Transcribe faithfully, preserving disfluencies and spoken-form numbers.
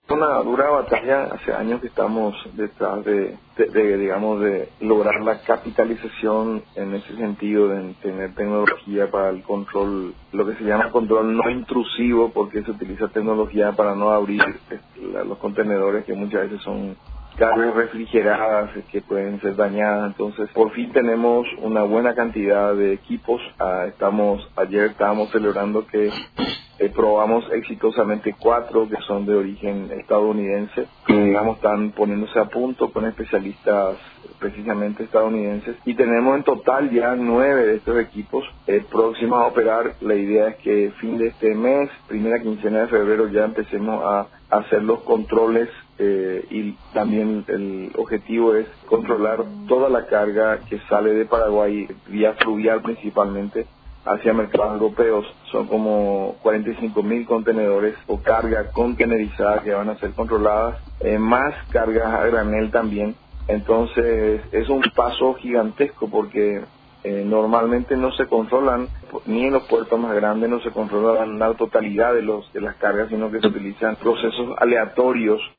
Una dura batalla, hace años que estamos detrás de, de, de, digamos, de lograr la capitalización en ese sentido, de tener tecnología para el control, lo que se llama control no intrusivo, porque se utiliza tecnología para no abrir este, la- los contenedores, que muchas veces son cargas refrigeradas eh, que pueden ser dañadas. Entonces, por fin tenemos una buena cantidad de equipos. Ah, estamos ayer estábamos celebrando que eh, probamos exitosamente cuatro que son de origen estadounidense, que digamos están poniéndose a punto con especialistas precisamente estadounidenses, y tenemos en total ya nueve de estos equipos eh, próximos a operar. La idea es que fin de este mes, primera quincena de febrero, ya empecemos a hacer los controles, eh, y también el objetivo es controlar toda la carga que sale de Paraguay vía fluvial principalmente hacia mercados europeos. Son como cuarenta y cinco mil contenedores o carga contenerizada que van a ser controladas, eh, más cargas a granel también. Entonces es un paso gigantesco, porque eh, normalmente no se controlan, ni en los puertos más grandes no se controlan la totalidad de los de las cargas, sino que se utilizan procesos aleatorios